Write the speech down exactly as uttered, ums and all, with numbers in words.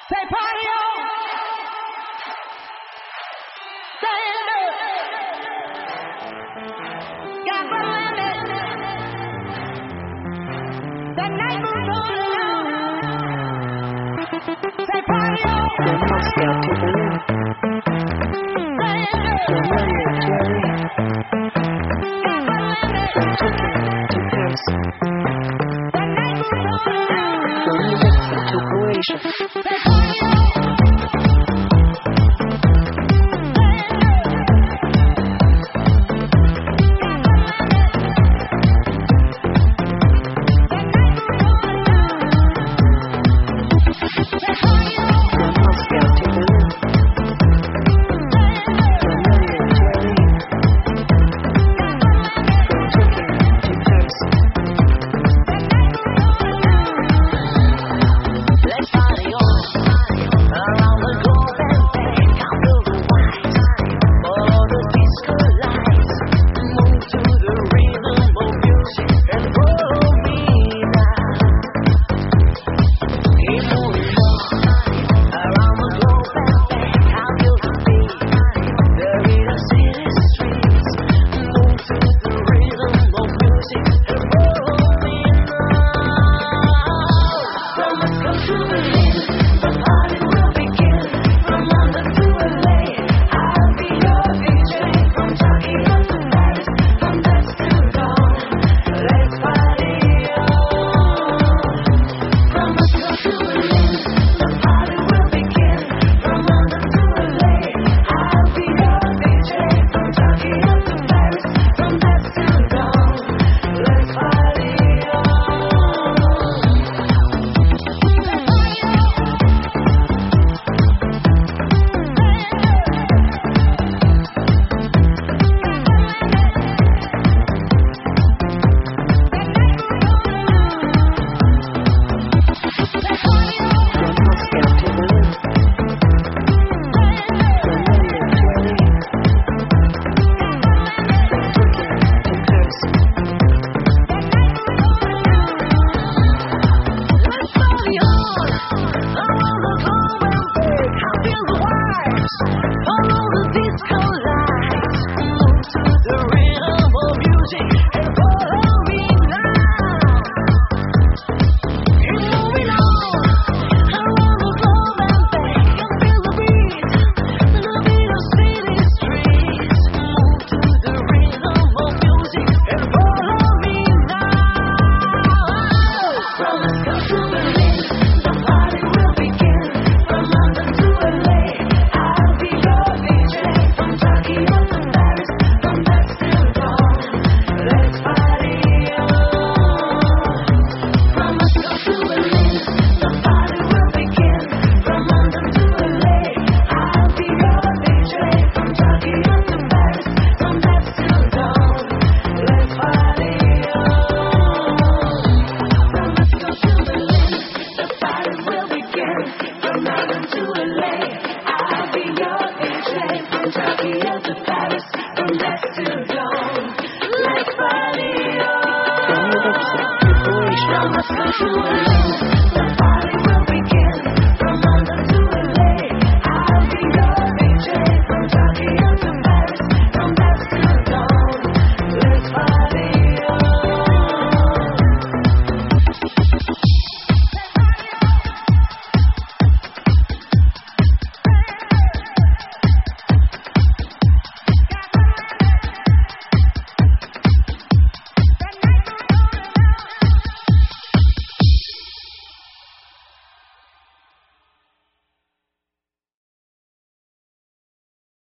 Say party on. Stand up. Got the limit. The night moves on along. Say party on. The Moscow to Berlin. Stand up. From London to L A. Got the limit. From Tokyo to Paris. The night moves on along. From New Mexico to Croatia. Say party on. Come to believe.